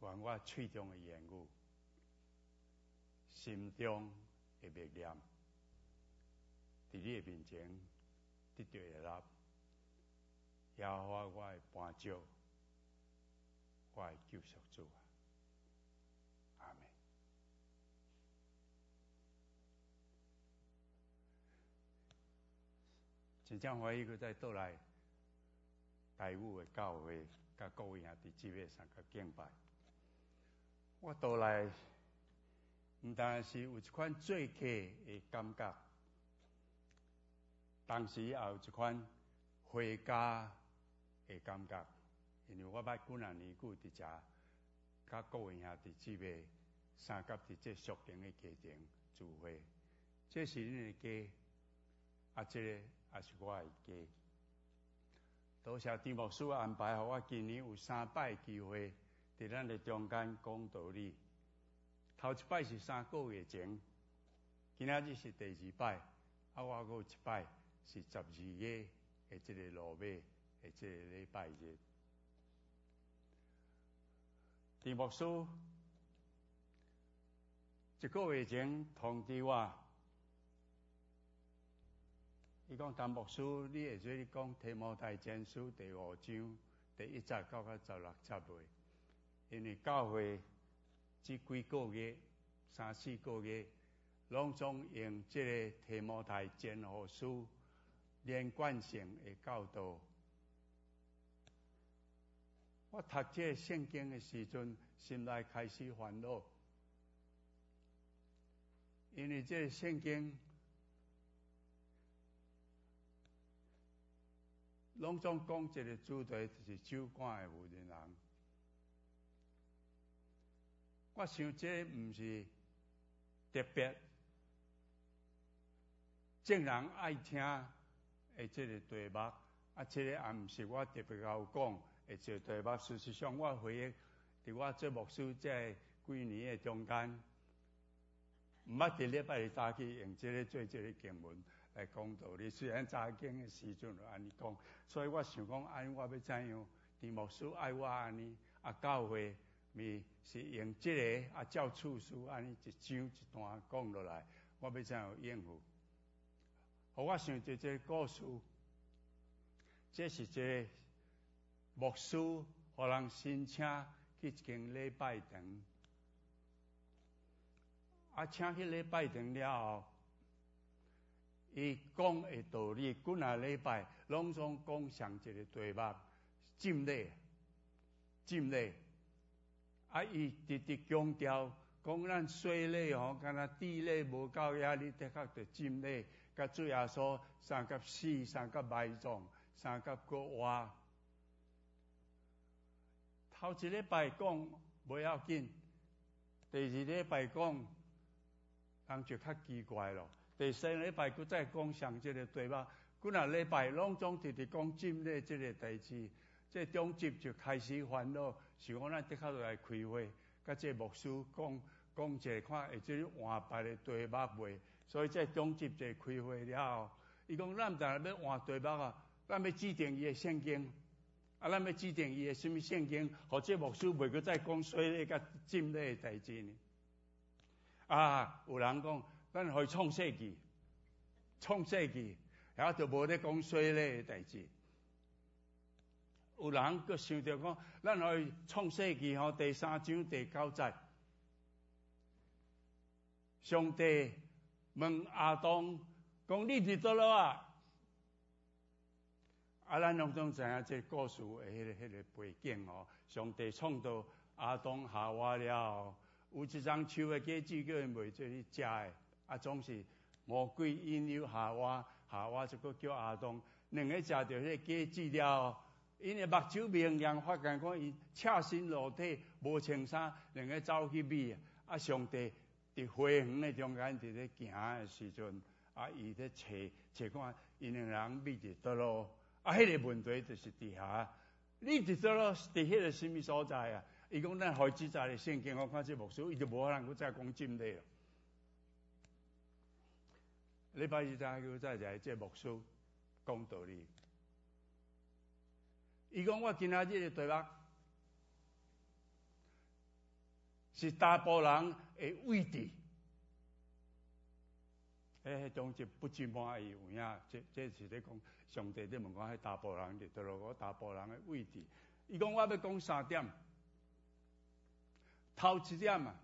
关我喙中的言语，心中的默念，伫你的面前得到会立，也化我的伴照，我的救赎主。阿们。真正欢喜佢再倒来台舞的教会，甲各位兄弟姊妹上个敬拜。我倒来，唔但是有一款做客的感觉，同时也有一款回家的感觉，因为我捌几啊年久伫遮，甲各位兄弟姊妹三甲伫这属灵的家庭聚会，这是恁的家，这个也是我的家。多谢丁牧师安排，互我今年有3摆机会伫咱的中间讲道理。头一摆是3个月前，今仔日是第2摆，我还有一摆是12月的这个落尾的这个礼拜日。丁牧师1个月前通知我。伊讲，谭牧师，你会做你讲提摩太前书第5章第1节到16节位，因为教会这几个月、3、4个月，拢总用这个提摩太前后书连贯性的教导。我读这圣经的时阵，心内开始烦恼，因为这圣经拢总讲一个主题，就是酒馆的无人人。我想这毋是特别正人爱听的这个题目，这个也毋是我特别要讲的这个题目。事实上，我回忆伫我做牧师这几年的中间，毋捌伫礼拜日早起用这个做这个经文来讲道理。虽然早经的时阵就安尼讲，所以我想讲，安尼我要怎样？丁牧师爱我安尼，教会咪是用这个照次序安尼一章一段讲落来，我要怎样应付？互我想到这个故事，这是一个牧师互人申请去一间礼拜堂，请去礼拜堂了后，伊讲的道理，几啊礼拜拢总讲上一个题目，浸礼。伊直直强调，讲咱洗礼敢若地礼无够呀，你的确着浸礼，甲主耶稣三甲死，三甲埋葬，三甲搁活。头一礼拜讲不要紧，第2礼拜讲，人就较奇怪咯。第3礼拜，佮再讲上这个题目，几啊礼拜拢总直直讲浸礼这个代志，这中集就开始烦恼，想讲咱的确来开会，甲这牧师讲一下，看会做换别的题目未？所以这中集就开会了后，伊讲咱当然要换题目啊，咱要指定伊的圣经，咱要指定伊的什么圣经，或者牧师袂佮再讲洗礼甲浸礼的代志呢？有人讲。咱可以创世纪，也就无咧讲洗礼的代志。有人佮想着讲，咱可以创世纪第3章第9节，上帝问亚当讲：“你伫倒落啊？”咱拢总知影这故事的迄个背景上帝创造亚当夏娃了后，有一丛树的果子叫因袂做去食的。总是魔鬼引诱夏娃，夏娃就搁叫亚当，两个食到迄个果子了后，因的目睭明亮，发现讲伊赤身裸体，无穿衫，两个走去觅。上帝伫花园的中间伫咧行的时阵，伊咧找看因两人觅伫倒落。迄个问题就是伫遐，你伫倒落伫迄个什么所在啊？伊讲咱开始在的圣经，我看这牧师伊就无可能再讲浸礼了。礼拜日早叫再这牧师讲道理，伊讲我今仔日的题目， 是大部人的位置。迄种就不尽满意有影，这是咧讲上帝咧问我，迄大部人就对落我大部人的位置。伊讲我要讲3点，头一点啊，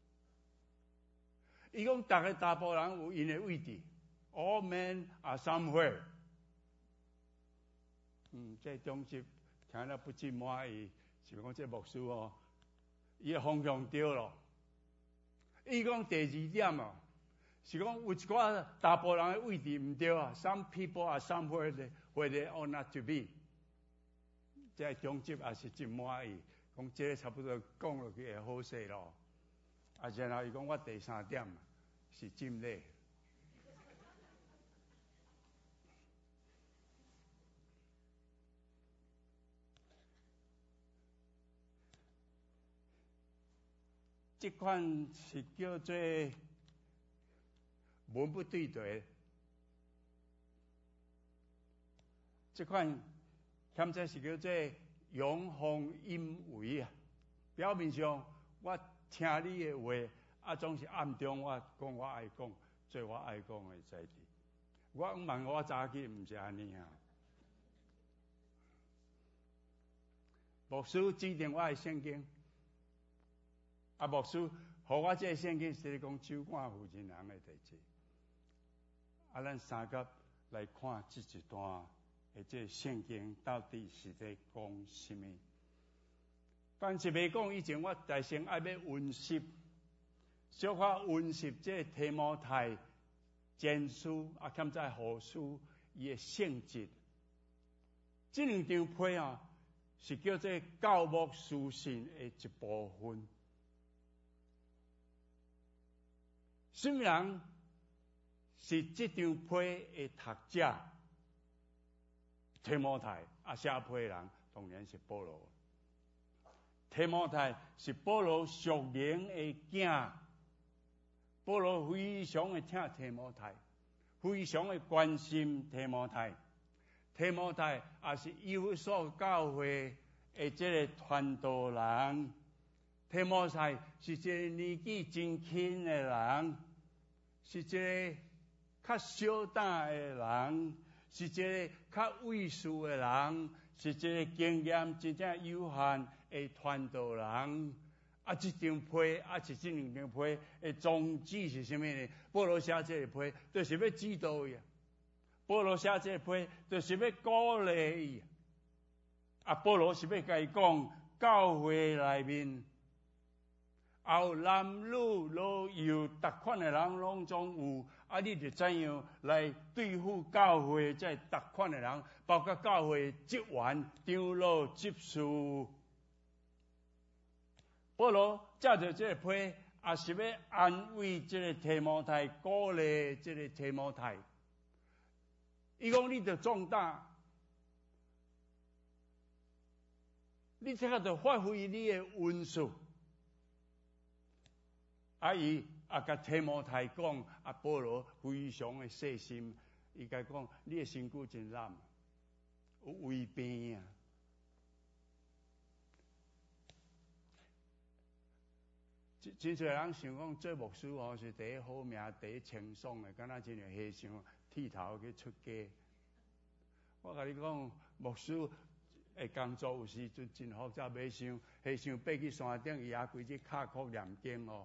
伊讲大家大部人有因的位置 ，all men are somewhere。这种是听了不尽满意，是讲这牧师哦，伊的方向对咯。伊讲第2点哦。是讲有一寡大部人的位置唔对啊 ，some people are somewhere where they ought not to be。这中级也是真满意，讲这差不多讲落去会好势咯。然后伊讲我第3点是真累。这款是叫做文不对题，这款现在是叫做阳奉阴违啊。表面上我听你的话，总是暗中我讲我爱讲，做我爱讲的事体。我问我早起唔是安尼啊。牧师指定我的圣经，牧师和我这个圣经是咧讲手管负责人的代志。咱三个来看这一段的这圣经到底是在讲什么？但是未讲以前，我大先爱要温习，小可温习这提摩太前书兼在后书伊的性质。这2张批啊，是叫做教牧书信的一部分。什么人是这张批的读者？提摩太写批的人当然是保罗。提摩太是保罗属灵的囝，保罗非常的疼提摩太，非常的关心提摩太。提摩太也是以弗所教会的这个传道人。提摩太是一个年纪真轻的人，是一个较小胆的人，是一个较畏事的人，是一个经验真正有限的传道人。这张批是这2张批的宗旨是什么呢？保罗写这个批，就是要指导伊。保罗写这个批，就是要鼓励伊。保罗是要甲伊讲，教会内面有男女老幼，逐款的人拢总有。你就怎样来对付教会这逐款的人，包括教会职员、长老、执事。保罗借着这个批，也是要安慰这个提摩太，鼓励这个提摩太。伊讲你着壮大，你这个着发挥你的温数。伊甲提摩太讲，保罗非常的细心，伊甲讲你的身躯真烂，有胃病啊。真侪人想讲做牧师是第一好命、第一轻松的，敢若真系牺牲剃头去出家。我甲你讲，牧师的工作有时阵真复杂，袂想牺牲爬去山顶，伊也规日卡哭念经哦。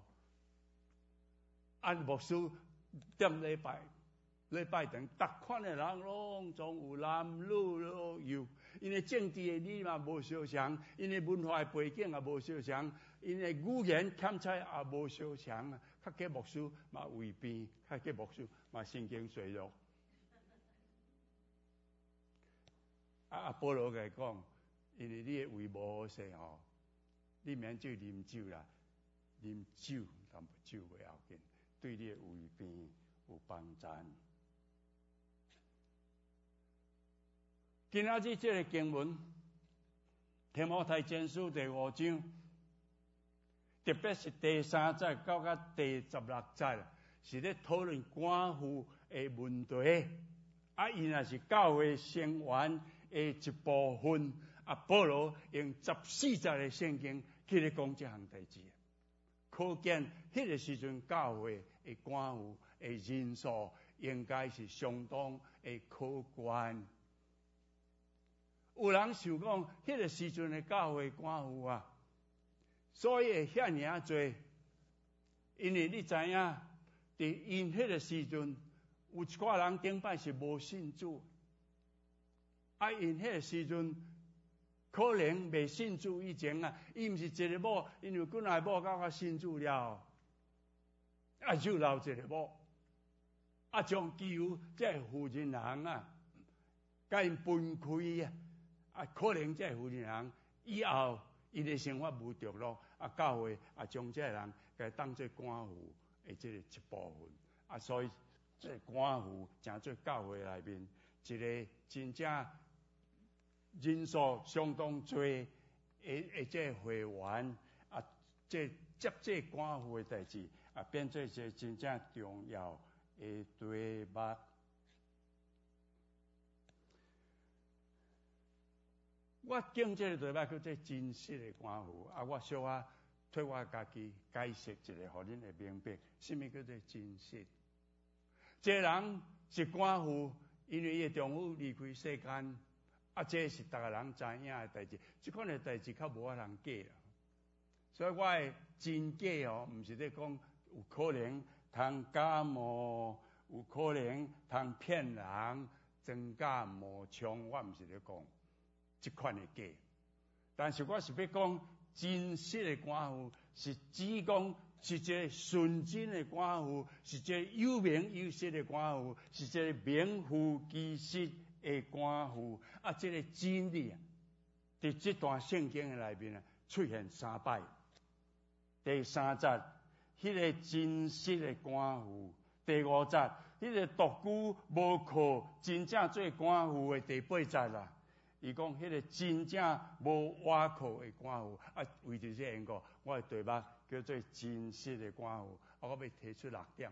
牧师点礼拜堂，逐款的人拢总有男女老幼，因为政治的理嘛无相像，因为文化的背景也无相像，因为语言欠采也无相像啊。较给牧师嘛胃病，较给牧师嘛神经衰弱。保罗甲伊讲，因为你的胃无好势吼，你免就啉酒啦，啉酒但酒袂要紧。对你的胃病有帮助。今仔日这个经文，提摩太前书第5章，特别是第3节到第16节，是咧讨论寡妇的问题。因也是教会成员的一部分。保罗用14节的圣经去咧讲这项代志。 可见迄个时阵教会的官府的人数应该是相当的可观。有人想讲，迄个时阵的教会官府啊，所以会遐尔多，因为你知影，伫因迄个时阵，有一寡人顶摆是无信主，因迄个时阵。可能未信主以前啊，伊毋是一个某，因为本来某到信主了，就留一个某，将基于这负责人啊，甲因分开啊，可能这负责人以后伊的生活无着落，教会将这个人甲当做官府的这个一部分，所以这官府成做教会内面一个真正。人数相当多的这会员这接这官府的代志变做一个真正重要的队目。我敬这个队目叫做真实的官府我小替我家己解释一下，互恁会明白什么叫做真实。这人是官府，因为伊的丈夫离开世间。这是大家人知影的代志，这款的代志较无法人假啦。所以我的真假毋是咧讲有可能通假冒，有可能通骗人，真假冒充，我毋是咧讲这款的假。但是我是要讲真实的官府，是指讲是一个纯真的官府，是一个有名有实的官府，是一个名副其实。的官府这个真理伫这段圣经的内面出现3摆。第3节，迄个真实的官府；第5节，迄个独居无靠真正做官府的第8节啦。伊讲迄个真正无倚靠的官府为着这缘故，我的题目叫做真实的官府。我要提出6点，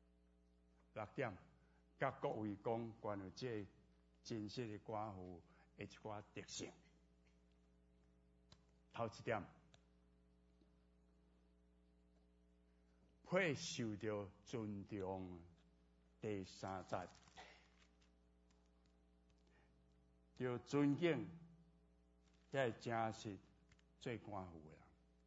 甲各位讲关于这真实的官府的一寡特性。头一点，配受到尊重。第3节，要尊敬，才真实做官府的人。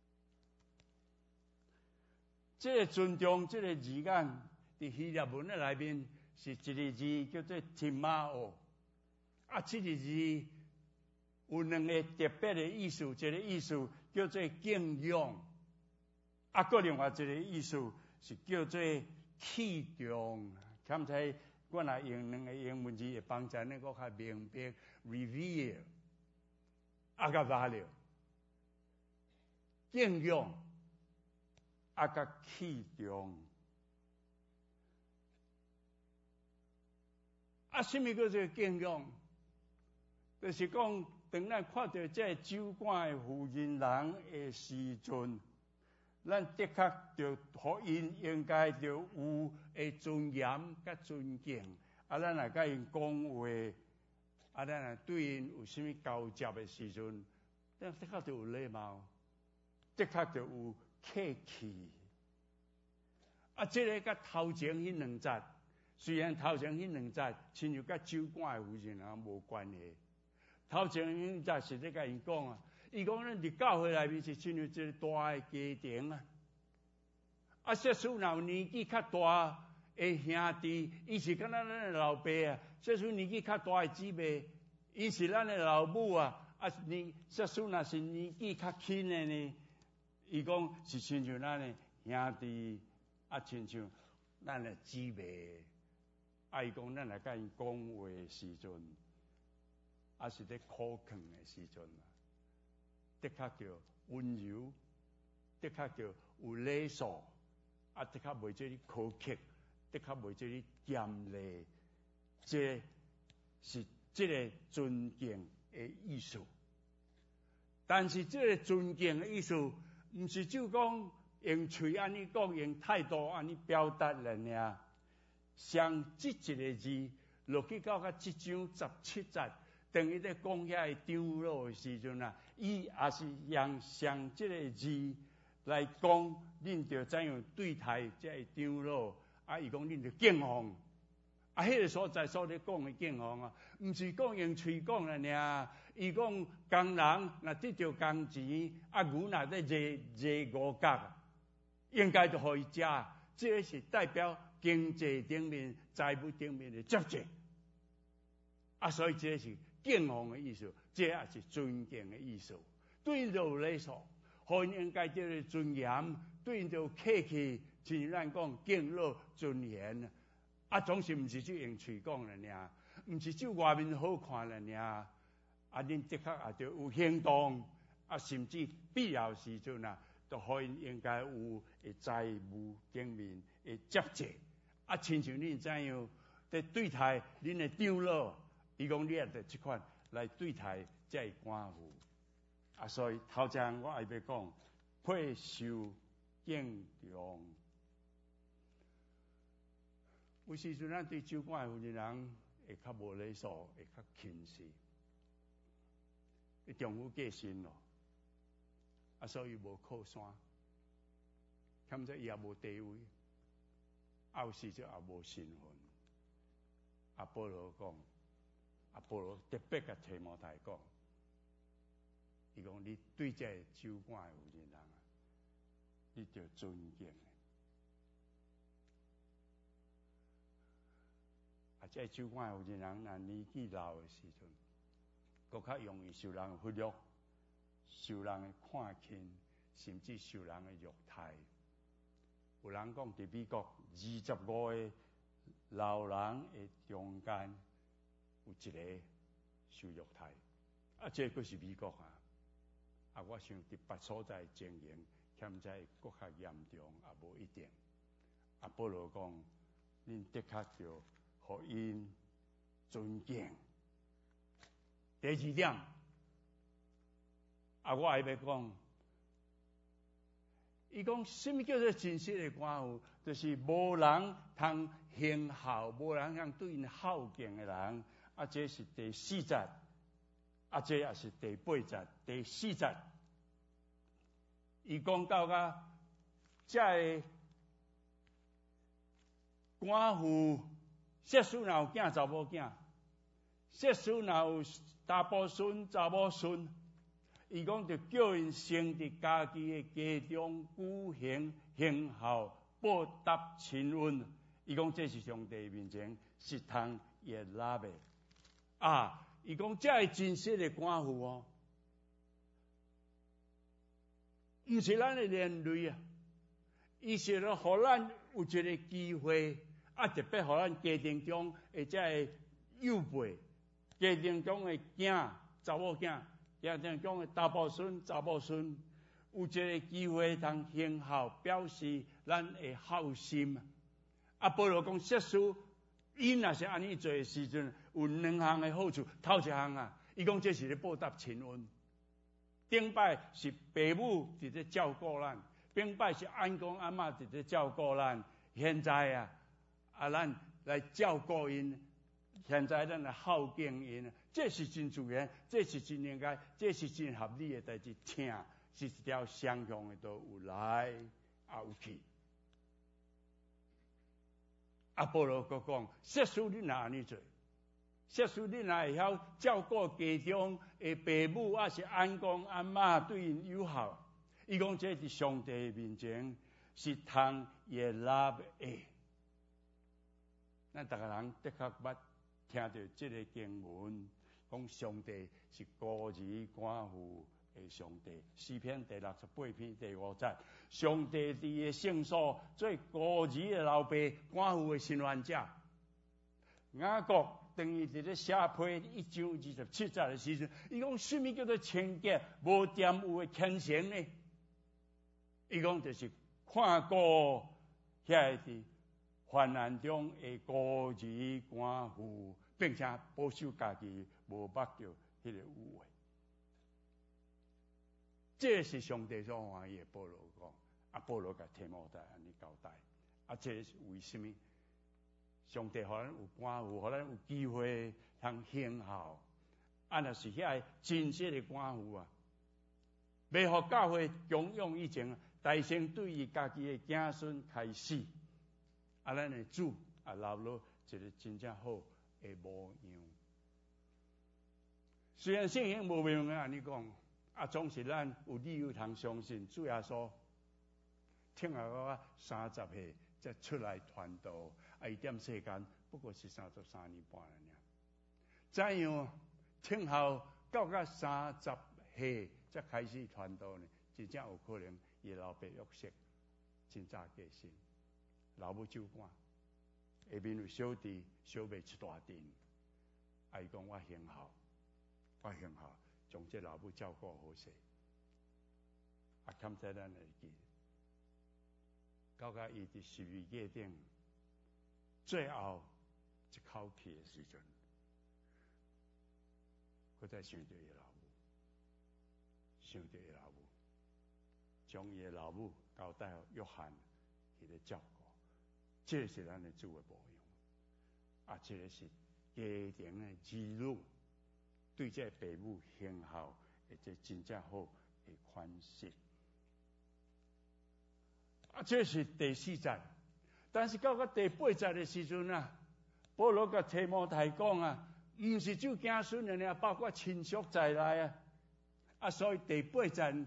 这个尊重，这个字眼，伫希腊文的内面是一个字叫做 timao。这个字有2个特别的意思，一个意思叫做敬仰，搁另外一个意思是叫做器重。刚才我若用2个英文字会帮助恁较明白 ，revere， 甲 value， 敬仰，甲器重。什么叫做敬仰？就是讲，当咱看到这酒馆的负责人的时阵，咱的确着互因应该着有的尊严甲尊敬。咱若甲因讲话，咱若对因有啥物交接的时阵，咱的确着有礼貌，的确着有客气。这个甲头前迄2节，虽然头前迄2节亲像甲酒馆的负责人无关系。头前迄节是咧甲因讲伊讲咱伫教会内面是亲像一个大的家庭即使若有年纪较大的兄弟，伊是敢若咱的老爸即使年纪较大的姊妹，伊是咱的老母即使若是年纪较轻的呢，伊讲是亲像咱的兄弟亲像咱的姊妹。伊讲咱来甲因讲话的时阵。是咧苦劝的时阵的确叫温柔，的确叫有礼数，的确袂做你苛刻，的确袂做你严厉。这是这个尊敬的意思。但是这个尊敬的意思，毋是就讲用嘴安尼讲，用态度安尼表达了尔。像这一个字落去到这章17节。当伊咧讲遐长老的时阵伊也是用上这个字来讲，恁着怎样对待这长老？啊，伊讲恁着敬奉。啊，迄个所在所咧讲的敬奉啊，毋是讲用喙讲啦尔。伊讲工人若得着工钱，啊牛若咧坐五角，应该就互伊食。这是代表经济顶面、财务顶面的接济。啊，所以这是敬奉的意思，这也是尊敬的意思。对因就有礼数，互因应该得的尊严，对因就客气，像咱讲敬老尊严。啊，总是毋是只用喙讲了尔，毋是只外面好看了尔。啊，恁的确也着有行动，啊，甚至必要时阵啊，就互因应该有诶财务顶面诶接济。啊，亲像恁怎样在对待恁诶长老，伊讲你也着即款来对待这官府。啊，所以头前我也要讲，配受敬重。有时阵咱对主管负责人会较无礼数，会较轻视，会重富过身咯。啊，所以无靠山，兼且伊也无地位，啊有时就也无身份。啊，保罗讲，啊保罗特别甲提摩太讲，伊讲你对这主管负责人啊，你着尊敬。啊，这主管有些人若年纪老的时阵，搁较容易受人忽略，受人的看轻，甚至受人的虐待。有人讲伫美国25个老人的中间，有一个受虐待。啊，这个是美国啊。啊，我想伫别所在经营，欠在搁较严重，也无一定。啊，保罗讲，恁的确着互因尊敬。第二点，啊，我还要讲，伊讲什么叫做真实的官府？就是无人通行孝，无人通对因孝敬的人。啊，这是第4节，啊，这也是第8节。第4节，伊讲到个这官府。媳妇若有囝查某囝，媳妇若有查甫孙查某孙，伊讲就叫因先伫家己的家中举行行孝，报答亲恩。伊讲这是上帝面前实通悦纳的。啊，伊讲这是真实的官府哦，毋是咱的连累啊，伊是咧互咱有一个机会。啊，特别互咱家庭中的这幼辈，家庭中的囝、查某囝，家庭中的查甫孙、查某孙，有一个机会通行孝，表示咱的孝心。啊，保罗讲，媳妇因若是安尼做的时阵，有2项的好处。头一项啊，伊讲这是咧报答亲恩。顶摆是爸母伫咧照顾咱，顶摆是阿公阿嬷伫咧照顾咱。现在啊。啊，咱来照顾因，现在咱来孝敬因，这是真自然，这是真应该，这是真合理的代志。请是一条双向的道，有来也有去。啊，保罗佫讲，媳妇你若安尼做，媳妇你若会晓照顾家中的爸母，还是阿公阿嬷对因友好，伊讲这是上帝面前是通悦纳的。咱逐个人的确捌听到这个经文，讲上帝是孤儿寡妇的上帝。诗篇第68篇第5节，上帝伫个圣所做孤儿的老爸、寡妇的伸冤者。雅各等于伫咧写批1章27节的时阵，伊讲什么叫做清洁无玷污的虔诚呢？伊讲就是看顾遐个患难中的孤儿寡妇，并且保守家己无目着迄个污秽。这是上帝所欢喜的。保罗讲，啊，保罗甲提摩太安尼交代。啊，这是为什么？上帝互咱有寡妇，互咱有机会通行孝。啊，若是遐真实的寡妇啊，袂互教会强用以前大先对伊家己的子孙开始，咱的主留落一个真正好的模样。虽然圣经无明安尼讲，总是咱有理由通相信，主耶稣听到30岁才出来传道，伊踮世间不过是33年半了尔。怎样听候到30岁才开始传道呢？真正有可能伊老爸约瑟真早过身，老母酒馆下面有小弟小妹一大阵，伊讲我行孝，将这老母照顾好势。感谢咱的记，到伊伫十字架顶最后一口气的时阵，我才想到伊老母，将伊的老母交代予约翰去咧照顾，这是咱的主的模样。这个是家庭的记录，对这父母行孝，这真正好的款式。这是第4节，但是到第8节的时阵保罗甲提摩太讲唔是只有子孙的呢，包括亲属在内所以第8节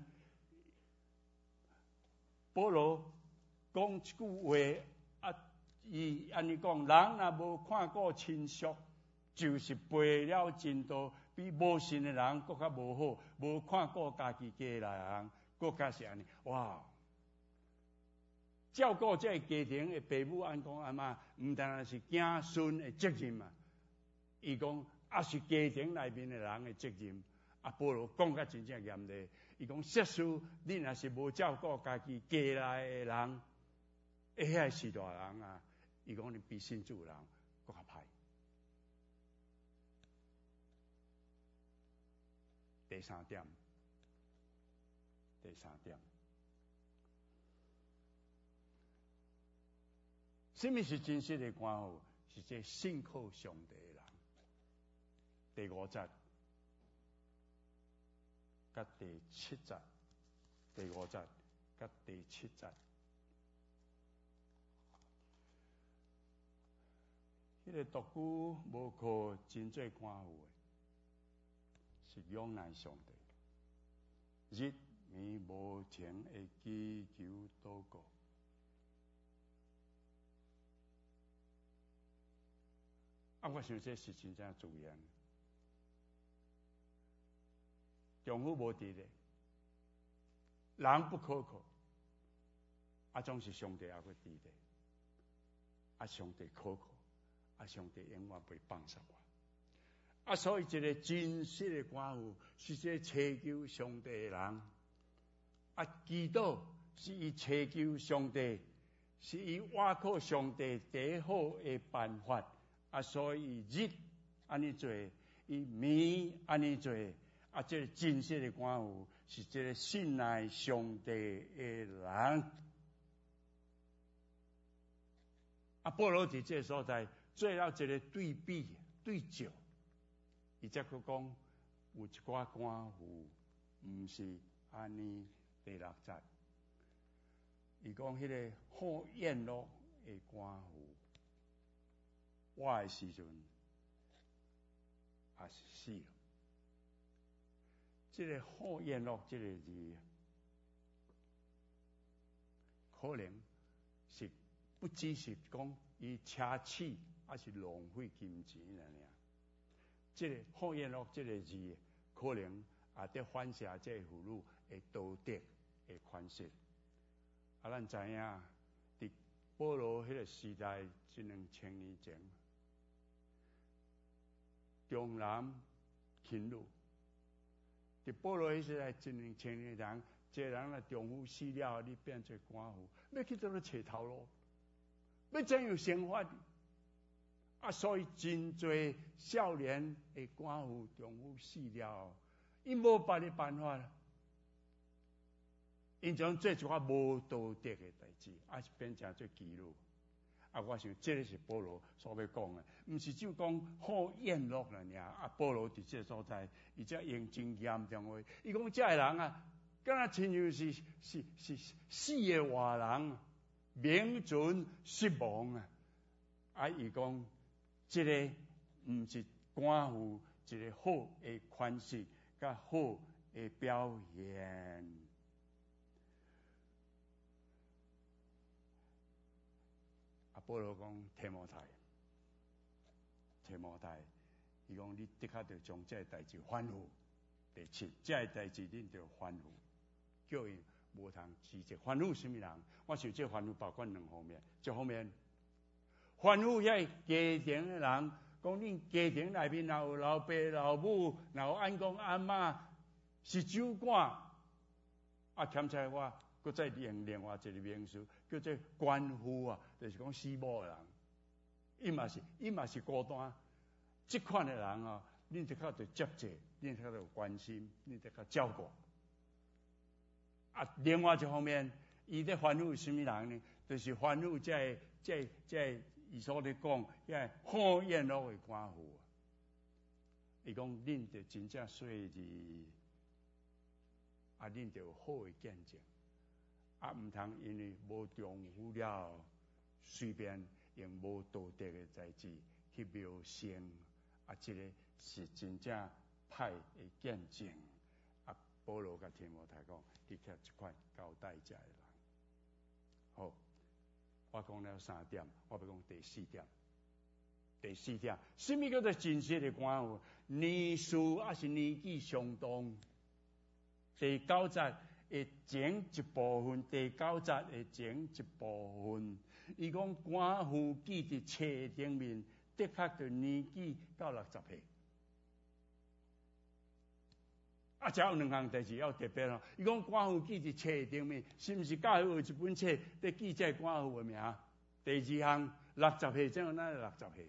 保罗讲一句话伊安尼讲，人若无看过亲属，就是背了真道，比无信的人更较无好，无看过家己家内人，更加是安尼。哇！照顾这家庭的父母，按讲嘛，唔单是子孙的责任伊讲是家庭内面的人的责任。保罗讲甲真正严厉，伊讲设施你若是无照顾家己家内的人，遐是大人伊讲你比信主人更较歹。第三点，什么是真实的关乎？是这信靠上帝的人。第5节甲第7节，第5节甲第7节，迄个独居无靠真最关乎的，是仰赖上帝，日暝无停的祈求祷告。我想这是真正自然。丈夫无伫咧，人不可靠，总是上帝也会伫咧，上帝可靠，上帝永远袂放下我。所以一个真实的关乎，是这祈求上帝的人。祈祷是伊祈求上帝，是伊倚靠上帝最好的办法。所以日安尼做，伊暝安尼做，这个真实的关乎是这个信赖上帝的人。保罗伫这个所在做了一个对比对照，伊才去讲有一寡关乎，毋是安尼。第6节，伊讲迄个好宴乐的关乎。我的时阵也是死了。这个好宴乐这个字，可能是不只是讲伊奢侈，还是浪费金钱了呢。这个好宴乐这个字，可能也得反射这妇女的道德的款式。咱知影，伫保罗迄个时代，2000年前。重男轻女，伫保罗迄时代，2000年人，一个人若丈夫死了，你变做寡妇，要去倒咧找头路，要怎样生活？所以真侪少年的寡妇丈夫死了，伊无别的办法，因将做一寡无道德的代志，是变成做记录。我想这个是保罗所要讲的，毋是就讲好宴乐了尔。保罗伫这所在，伊才用真严重话，伊讲这个人敢若亲像是死的活人，名存实亡啊！啊，伊讲，这个毋是官府一个好的款式，甲好的表现。啊，保罗讲提摩太，伊讲你的确着将这代志反复。第七，这代志恁着反复，叫伊无通辞职。反复什么人？我想这反复包括两方面，一方面反复遐家庭的人，讲恁家庭内面若有老爸老母，若有安公安妈是酒馆，啊，兼且我搁再另外一个名词，叫做官夫啊，就是讲死某的人，伊嘛是孤单。这款的人啊，恁得较着接济，恁得较着关心，恁得较照顾。啊，另外一方面，伊咧反复什么人呢？就是反复这伊所咧讲，遐好宴乐的官府。伊讲恁得真正细致，啊，恁得有好的见证，啊，毋通因为无重视了，随便用无道德的代志去描生。啊，这个是真正歹的见证。啊，保罗甲提摩太讲，你却一款交代这的人。好，我讲了3点，我要讲第4点。什么叫做真实的官府？年事还是年纪相当？第9节的前一部分，伊讲官府记伫册顶面。的确就年纪到60岁，啊，只有2项代志要特别咯。伊讲官府记伫册顶面，是毋是教会有一本册在记载官府的名？第2项，60岁怎样？咱60岁，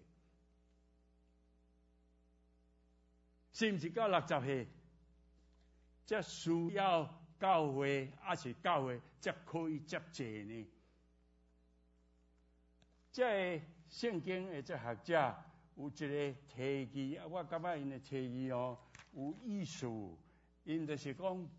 是毋是到60岁，才需要教会，还是教会才可以接济呢？这圣经的这学者有一个提议，我感觉因的提议哦有意思，因就是讲，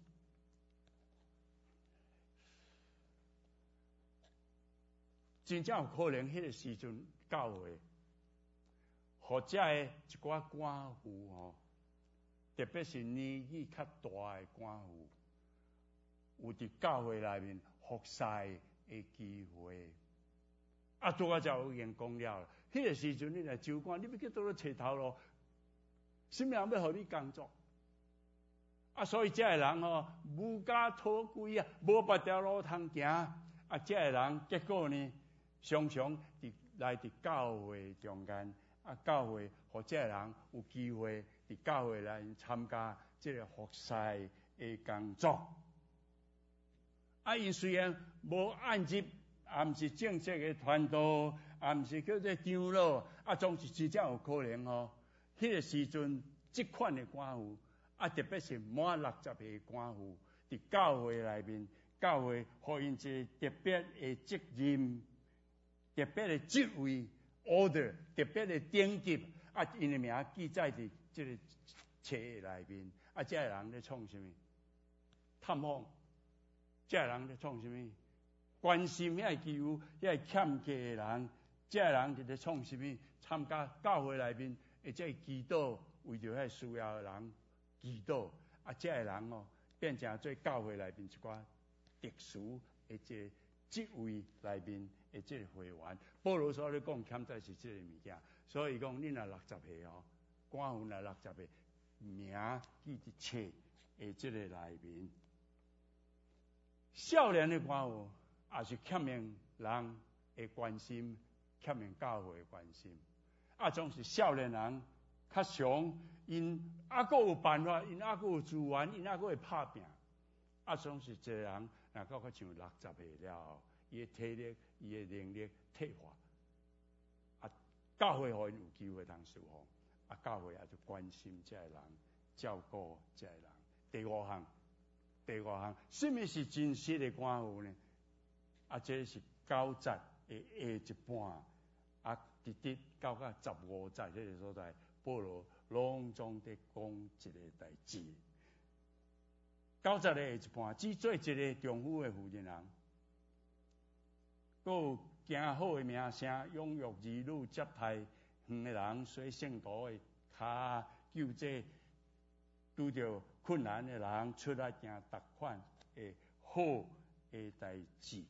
真正有可能迄个时阵教会，或者的一寡官府哦，特别是年纪较大的官府，有伫教会内面服侍的机会。啊，拄啊才有言讲了，迄个时阵你来酒馆，你要去倒咧找头路，什么人要互你工作？啊，所以这个人哦，无家土归啊，无别条路通行。啊，这个人结果呢，常常伫教会中间，啊，教会互这个人有机会伫教会来参加这个服侍的工作。啊，因虽然无按入。也毋是正式的传道，也毋是叫做长老，啊，总是真正有可能哦。迄个时阵，这款的官府，啊，特别是满60岁的官府，伫教会内面，教会互因一个特别的责任、特别的职位 order、特别的等级，啊，因的名记载伫这个册内面。啊，这个人咧创什么？探访。这个人咧创什么？关心遐基督遐欠缺的人，这个人伫咧创什么？参加教会内面，或者祈祷，为着遐需要的人祈祷。啊，这个人哦，变成做教会内面一寡特殊的这个职位内面的这个会员。保罗所咧讲，欠在是这个物件。所以讲，恁若60岁哦，官府若60岁，名记伫册的这个内面。少年的官府。也是欠命人的关心，欠命教会的关心。啊，总是少年人较常，因还阁有办法，因还阁有资源，因还阁会拍拼。啊，总是一个人，若到较像60岁了后，伊的体力、伊的能力退化。啊，教会互因有机会通侍奉，啊，教会也就关心这个人，照顾这个人。第5项，什么是真实的官府呢？啊，这是9节的下一半，啊，直直到15节这个所在，保罗隆重地讲一个代志。 90个下一半，只做一个丈夫的负责人。佫有行好的名声，养育儿女，接待远的人，随圣徒的脚救济拄着困难的人，出来行达款的好的代志。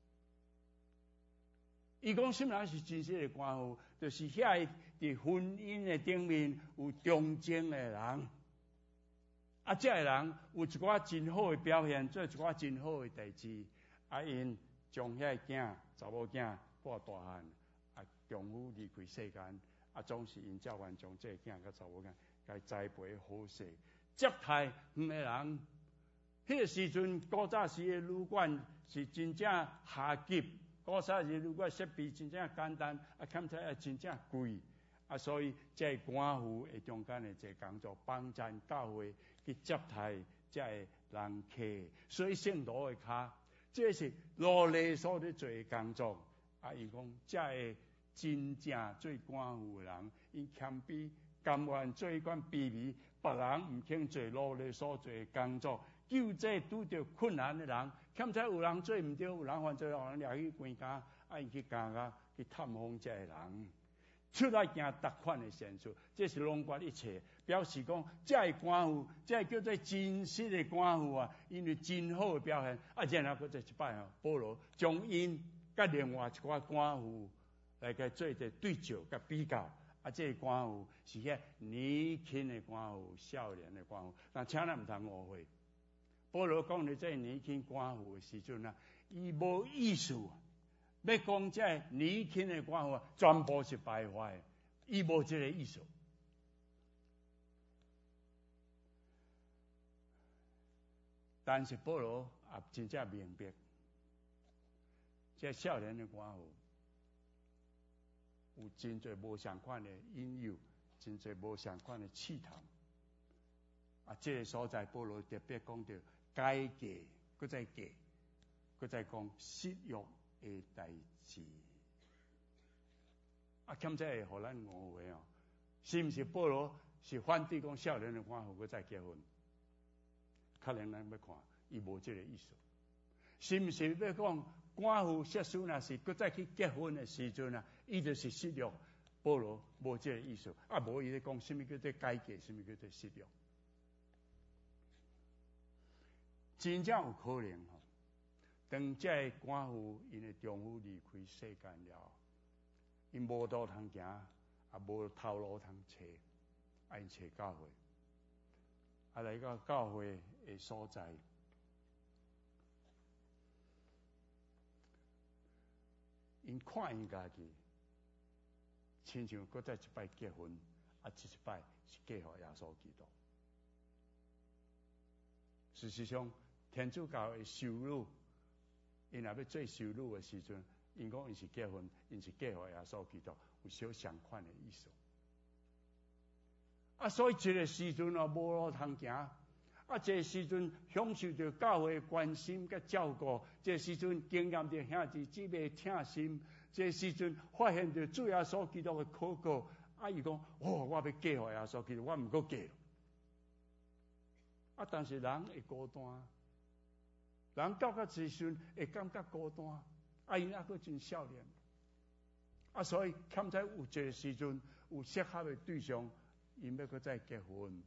伊讲什么人是真实的官夫，就是遐伫婚姻的顶面有忠贞的人。这个人有一寡真好的表现，做一寡真好的代志。因将遐囝、查某囝带大汉，丈夫离开世间，总是因照愿将这个囝甲查某囝，该栽培好势，接待远的人。迄个时阵，古早时的旅馆是真正下级。古早时如果设备真正简单，欠债也真正贵，所以这官府会中间的这工作，帮衬教会去接待这个人客，所以圣徒的脚，这是劳力所咧做的工作。伊讲这个真正做官府的人，因谦卑甘愿做一款卑微，别人唔肯做劳力所做的工作。救济拄着困难的人，欠债有人做唔对，有人犯罪，有人掠去关家，伊去家去探访这个人，出来行达款的善事，这是笼括一切，表示讲这个官府，这叫做真实的官府因为真好的表现。然后佫再一摆保罗将因甲另外一寡官府来个做一个对照甲比较。这个官府是遐年轻的官府，少年的官府，但请咱唔通误会。保罗讲的这年轻官府的时阵伊无意思要讲这年轻的官府全部是败坏，伊无这个意思。但是保罗也真正明白，这少年的官府有真侪无相款的引诱，真侪无相款的试探。这个所在保罗特别讲到。改革，搁再改，搁再讲失约的代志。欠这会互咱误会是毋是保罗是反对讲少年的官府搁再结婚？可能咱要看，伊无这个意思。是毋是要讲官府结束若是搁再去结婚的时阵伊就是失约？保罗无这个意思，无伊咧讲什么叫做改革，什么叫做失约。真正有可能当这个官府因的丈夫离开世间了，因无路通行，无头路通找，因找教会，来到教会的所在，因看因家己，亲像搁再一摆结婚，这一摆是嫁予耶稣基督。事实上，天主教的修女，因若要做修女的时阵，因讲因是结婚，因是嫁予耶稣基督，有小相款的意思。所以这个时阵无路通行，这个时阵享受着教会的关心甲照顾，这个时阵经验着兄弟姊妹疼心，这个时阵发现着主耶稣基督的可靠，伊讲我要嫁予耶稣基督，我毋过嫁了。但是人会孤单。人到个时阵会感觉孤单，因还阁真少年，所以欠在有一个时阵有适合的对象，因要阁再结婚，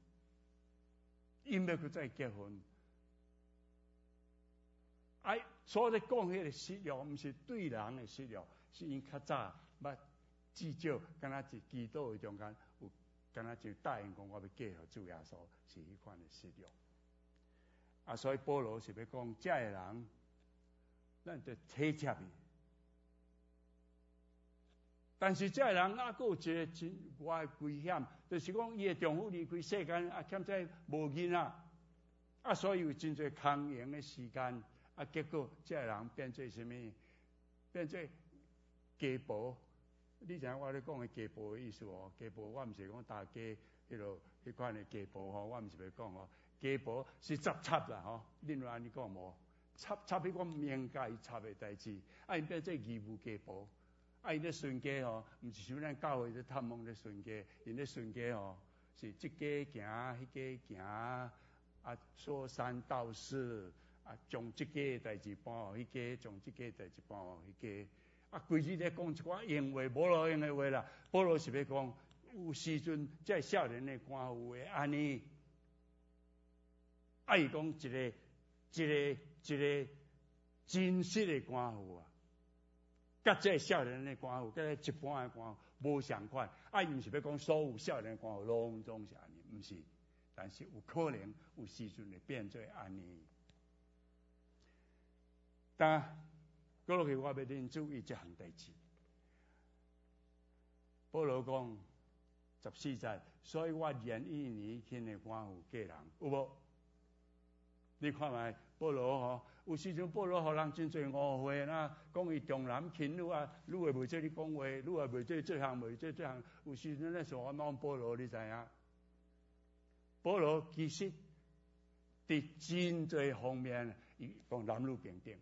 所以咧讲迄个失约，毋是对人的失约，是因较早捌至少敢若是基督的中间有敢若就答应讲我要嫁予主耶稣，是迄款的失约。所以保罗是要讲，这个人，咱得体贴伊。但是这个人佫有一个真外危险，就是讲伊的丈夫离开世间，欠债无囡仔，所以有真侪空闲的时间，结果这个人变做什么？变做家婆。你知影我咧讲的家婆的意思家婆我毋是讲大家迄款的家婆我毋是要讲家婆是插啦恁有安尼讲无？插迄款冥界插的代志，因变做义务家婆。因咧巡家毋是像咱教会咧探望咧巡家，因咧巡家是即家行迄家行， 说三道四将这个代志搬互迄个，将这个代志搬互迄个，规日咧讲一寡用话无路用的话啦。保罗是要讲，有时阵这少年的官府会安尼，伊讲一个真实的官府甲这少年的官府，甲一般的官府无相款。伊毋是要讲所有少年的官府拢总是安尼，毋是。但是有可能有时阵会变做安尼。但过落去我要恁注意一项代志。保罗讲14节，所以我愿意年轻的官府嫁人，有无？你看卖保罗有时阵保罗互人真侪误会啦，讲伊重男轻女女的袂做你讲话，女的袂做这项，袂做这项，有时阵咧说我讲保罗，你知影？保罗其实伫真侪方面，伊讲男女平等，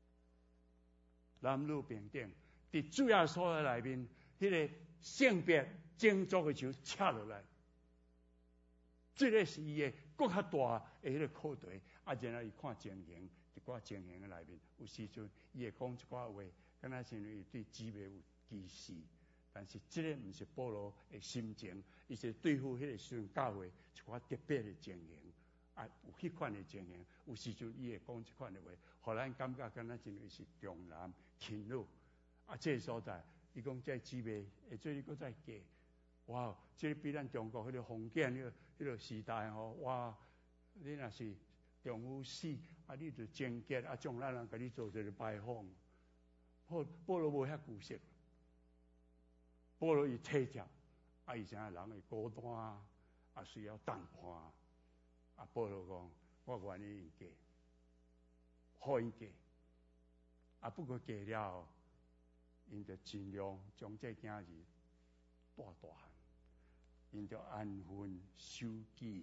男女平等，伫主要所在内面，迄个性别种族的球插落来，这个是伊的更较大的迄个课题。然后伊看情形，一寡情形的内面，有时阵伊会讲一寡话，敢若是因为伊对姊妹有歧视。但是这个毋是保罗的心情，伊是对付迄个时阵教会一寡特别的情形，有迄款的情形，有时阵伊会讲这款的话，互咱感觉敢若认为是重男轻女。这个所在，伊讲这姊妹会做你搁再嫁，哇！这个比咱中国迄个封建迄个时代哇！你若是丈夫死，你就贞洁，将咱人甲你做一个拜访。保罗无遐旧式。保罗伊体贴，伊知影人会孤单，需要谈判。保罗讲，我愿意嫁，好因嫁。不过嫁了后，因就尽量将这囝儿带大汉，因就安分守己，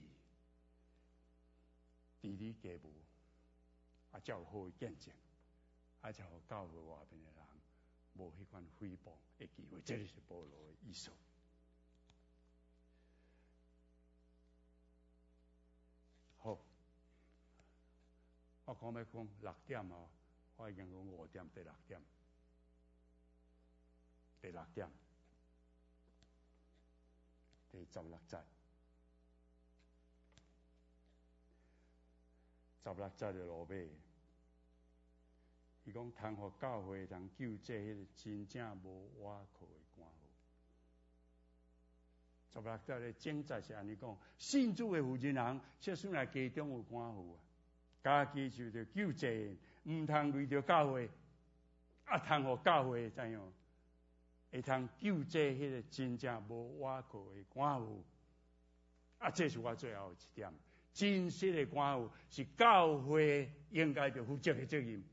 治理家务，才有好的见证，才互教会外面的人无迄款诽谤的机会。这就是保罗的意思。好，我讲要讲6点我已经讲5点，第6点，第6点，第16节，16节的落尾。伊讲，通互教会通救这迄个真正无倚靠的官府。16节的正节是安尼讲：信主的负责人，即使来家中有官府家己就着救济，毋通为着教会，通互教会怎样？会通救济迄个真正无倚靠的官府。这是我最后一点。真实的官府是教会应该着负责的责任。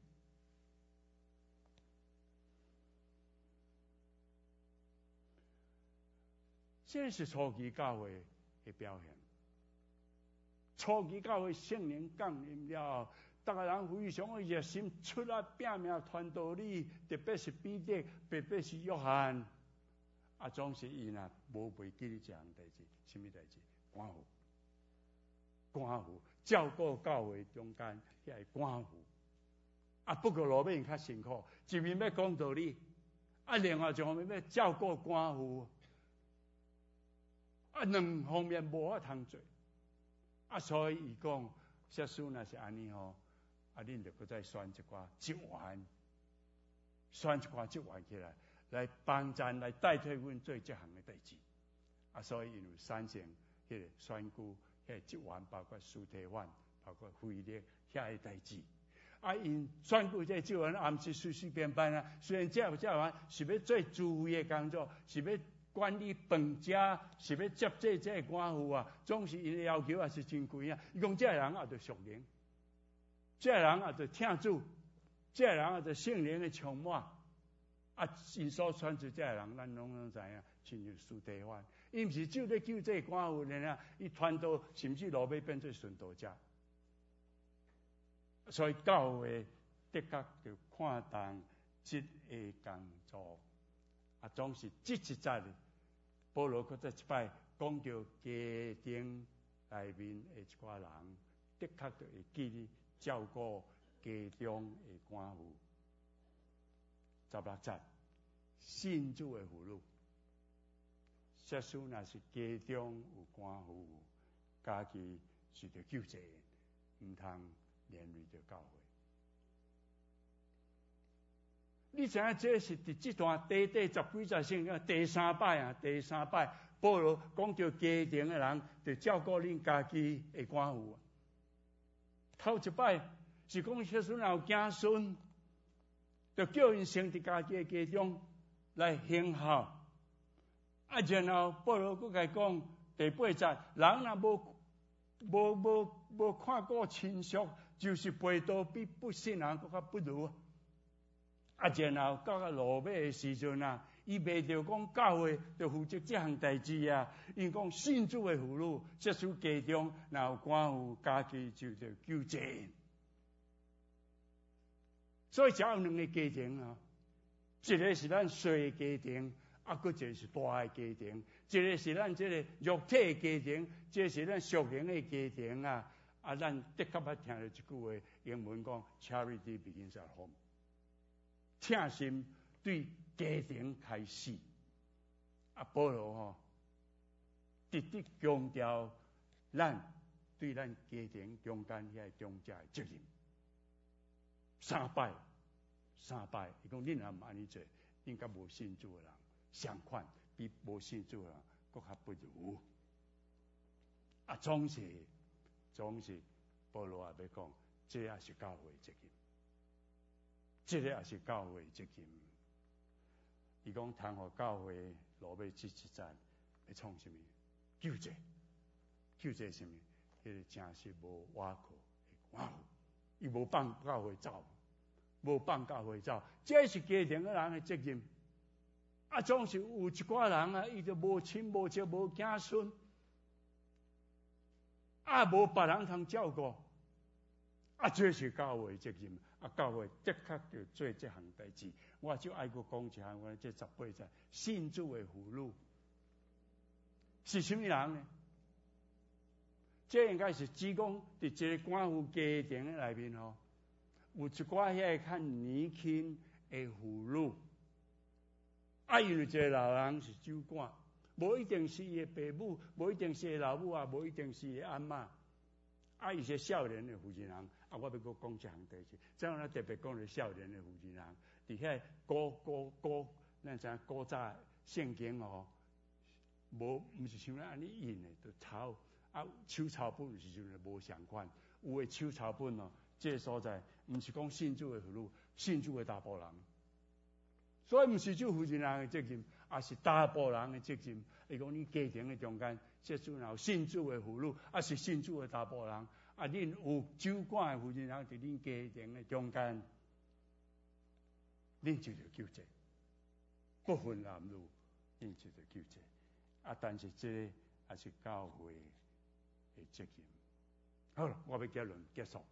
这是初期教会的表现。初期教会圣灵降临了后，大家人非常的热心，出来拼命传道理，特别是彼得，特别是约翰，总是伊若无袂记哩这项代志，什么代志？官府照顾教会中间遐个官府。不过路面较辛苦，一面要讲道理，另外一方面要照顾官府。两方面无法通做，所以伊讲，假使若是安尼恁就搁再选一寡职员，选一寡职员起来帮咱来代替阮做这项的代志。所以因为产生迄个选举，迄个职员包括司提反，包括腓力遐个代志。因选举这职员，毋是随随便便虽然这职员是要做主位的工作，是要管理饭食，是要接济这个官府总是因的要求也是真贵伊讲这个人也着属灵，这个人也着听主，这个人也着圣灵的充满。因所选出这个人，咱拢知影，亲像司提反，伊毋是就咧救这个官府尔，伊传道甚至落尾变做殉道者。所以教会的确着看重这个工作。总是这一节保罗搁再一摆讲到家庭内面的一寡人的确就会记哩照顾家中的寡妇。16节，信主的妇女，设施若是家中有寡妇，家己是着救济，唔通连累着教会。你知影这是伫这段第十几节圣经第3摆啊，第3摆，保罗讲到家庭的人着照顾恁家己的寡妇。头一摆是讲设施若有子孙，就叫因生伫家己的家中来行孝。啊，然后保罗佫甲讲第8节，人若无看顾亲属，就是背道比不信人佫较不如。啊，然后到落尾的时阵啊，伊袂着讲教会着负责这项代志啊。因讲信主的妇女，即使家中若有寡妇，家己就着救济。所以只有2个家庭啊，一个是咱小的家庭，啊，佫一个是大的家庭。一个是咱这个肉体的家庭，这是咱属灵的家庭啊。啊，咱的确捌听到一句话，英文讲 Charity begins at home。诚心对家庭开始，啊，保罗直直强调咱对咱家庭中间遐中间的责任。3摆，伊讲恁若唔安尼做，恁甲无信主的人相款，比无信主的人佫较不如。啊，总是保罗也要讲，这也是教会的责任。这个也是教会责任。伊讲，通互教会落尾这一站，要创什么？救济什么？迄个真是无瓦靠的寡妇，伊无放教会走，这是家庭的人的责任。啊，总是有一寡人啊，伊就无亲无戚无子孙，啊，无别人通照顾。啊，这是教会责任。啊，教会的确要做这项代志。我就爱过讲一项，我这18节信主的妇女是什么人呢？这应该是指讲伫一个寡妇家庭的内面有一寡遐较年轻的妇女。啊，因为一个老人是主管，无一定是伊的爸母，无一定是伊老母啊，无一定是伊阿嬷。啊，一些少年的负责人，啊，我要佮讲一项代志。这样咱特别讲到少年的负责人，伫遐咱知古早圣经毋是像咱安尼印的，就抄啊手抄本时阵无相款，有的手抄本这个所在毋是讲信主的妇女，信主的大部人。所以毋是就负责人的责任，也是大部人的责任。伊讲你家庭的中间，即阵有信主的妇女，啊是信主的大部人，啊恁有主管的负责人伫恁家庭的中间，恁就着救济，不分男女，恁就着救济。啊，但是这也是教会的责任。好了，我要结论结束。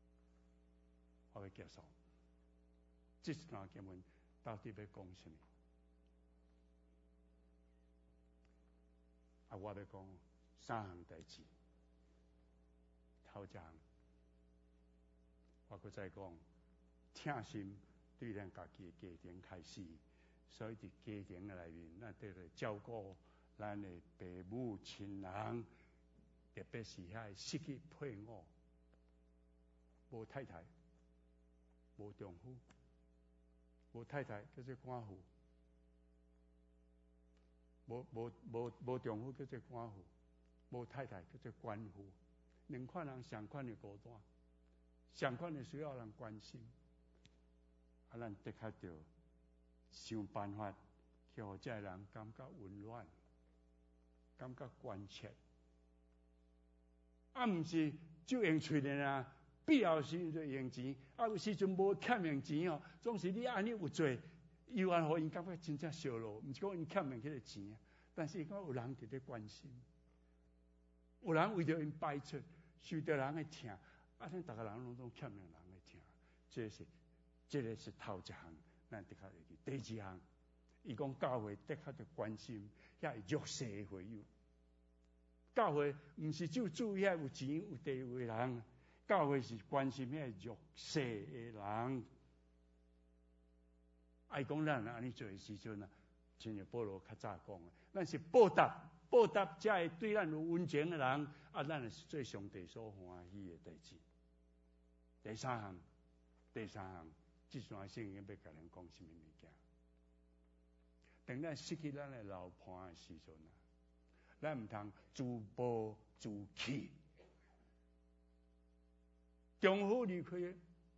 这一段经文到底要讲什么？啊，我要讲3项代志。头一项，我搁再讲，诚心对咱家己的家庭开始，所以伫家庭的内面，咱得来照顾咱的父母亲人，特别是遐失去配偶、无太太、无丈夫。无太太叫做寡妇，无丈夫叫做寡妇，无太太叫做官妇。2款人相款的孤单，相款的需要人关心。啊，咱的确着想办法，去互这人感觉温暖，感觉关切。啊，毋是就用嘴的啊。必要时就用钱，啊有时阵无欠用钱总是你安尼有做，又安互因感觉真正烧脑，毋是讲因欠用迄个钱，但是伊讲有人伫咧关心，有人为着因摆出，受到人的疼，啊，咱大家人拢欠用人的疼，这个是头一项，咱的确会记。第2项，伊讲教会的确着关心遐弱势的会友，教会毋是就注意遐有钱有地位的人。 教会是关心迄弱势的人。爱讲咱安尼做的时阵啊，亲像保罗较早讲的，咱是报答才会对咱有温情的人，啊，咱是做上帝所欢喜的代志。第三项，这段圣经要甲人讲什么物件？当咱失去咱的老伴的时阵啊，咱唔通自暴自弃。丈夫离开，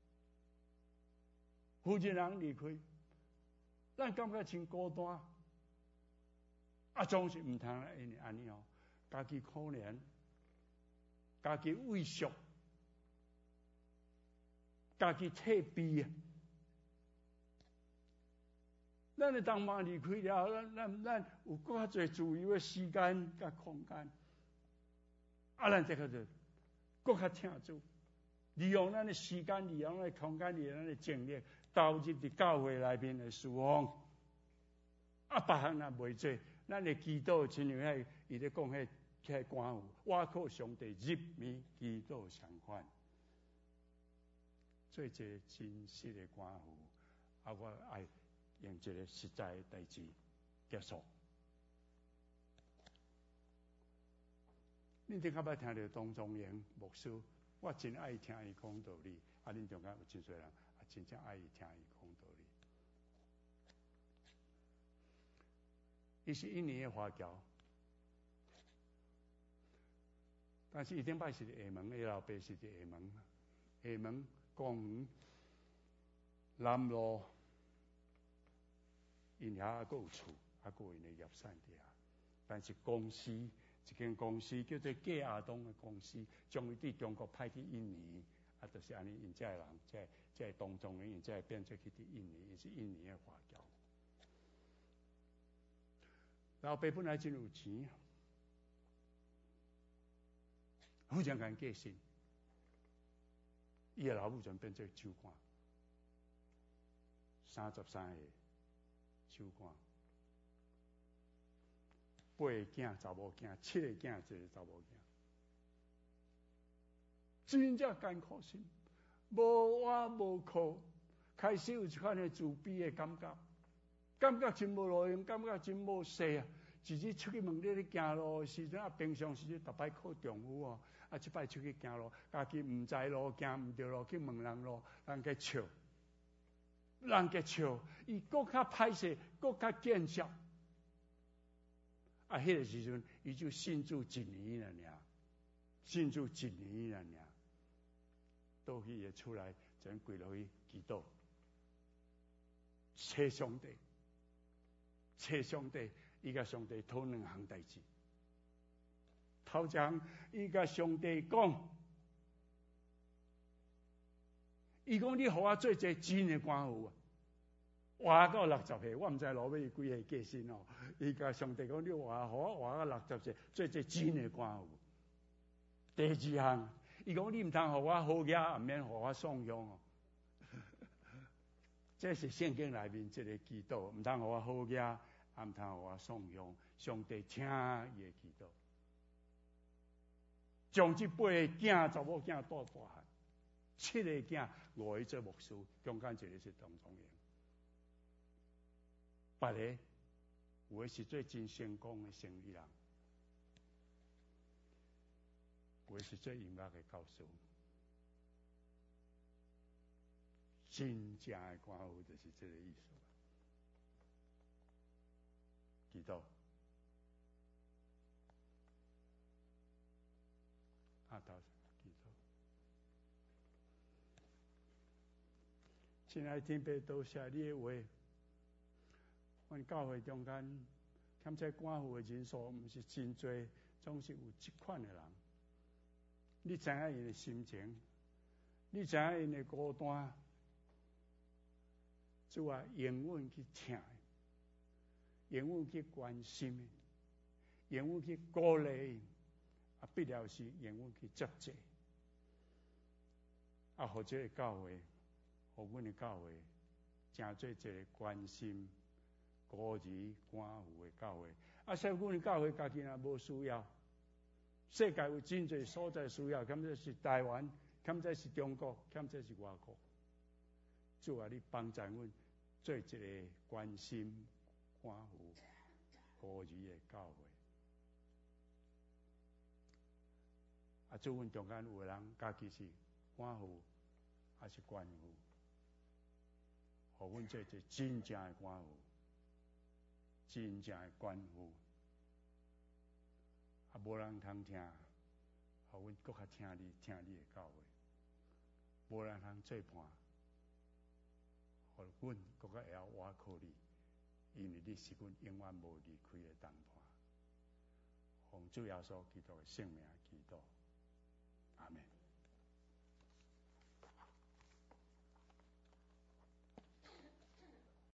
负责人离开，咱感觉真孤单。啊，总是唔通安尼哦，家己可怜，家己畏缩，家己退避啊。咱的当妈离开了，咱有更较侪自由的时间甲空间，啊，咱这个就更较听主，利用咱的时间，利用咱的空间，利用咱的精力，投入伫教会内面的侍奉。啊，别项若袂做，咱的祈祷，亲像伊咧讲迄官府，我靠上帝入面祈祷相反，做一个真实的官府，啊，我爱用一个实在的代志结束。恁顶较捌听到董仲元牧师，我真爱听伊讲道理，啊，恁中间有真侪人啊，真正爱伊听伊讲道理。伊是印尼的华侨，但是伊顶摆是厦门，伊老爸是伫厦门公园南路，因遐还佫有厝，还佫有因的业产伫遐。但是一间公司叫做芥亚东的公司，将伊伫中国派去印尼，啊，就是安尼，因遮的人，遮董仲元，因遮变做去伫印尼，伊是印尼的华侨。老爸本来真有钱，忽然间过身，伊的老母就变做酒馆，33个酒馆，8个囝查某囝，7个囝一个查某囝，真正艰苦心，无碗无靠，开始有一款的自卑的感觉。感觉真无路用，感觉真无势啊！一日出去问你行路的时阵啊，平常时逐摆靠丈夫哦，啊，即摆出去行路，家己唔知路，行唔对路，去问人路，人家笑，伊更较歹势，更较见笑。啊，迄个时阵，伊就信主1年了尔，倒去也出来，全跪落去祈祷，找上帝，伊甲上帝讨2项代志。头一项，伊甲上帝讲，伊讲你互我做一个真的官府啊！活到60岁，我毋知落尾伊几岁过身哦。伊甲上帝讲，你互我活到60岁，做一个真的官府。第二项，伊讲你毋通互我好嘢，也免互我丧凶哦。这是圣经内面一个祈祷，毋通互我好嘢，也毋通互我丧凶。上帝听伊的祈祷，将这8个囝、查某囝带大汉，7个囝5个做牧师，中间一个是董仲元，8个有的是做真成功的生意人，有的是做音乐的教授。真正的官府就是这个意思。祈祷，啊，头祈祷。亲爱的天父，多谢你的话。阮教会中间，欠这官府的人数毋是真多，总是有这款的人。你知影因的心情，你知影因的孤单。主啊，永远去听，永远去关心，永远去鼓励，啊，必了是永远去接济，啊，或者教会，互阮的教会，成做一个关心、孤儿、寡妇的教会。啊，所以阮的教会家己若无需要，世界有真侪所在需要，咁就是台湾， 欠这是中国，欠这是外国。主啊，你帮助阮做一个关心、关护、护义的教会。啊，主阮中间有的人家己是关护，还是关护，互阮做一个真正的关护，真正的关护。啊，无人通听，互阮搁较听你的教会，无人通做伴，互阮搁较会晓倚靠你，因为你是阮永远无离开的同伴。奉主耶稣基督的圣名祈祷，阿门。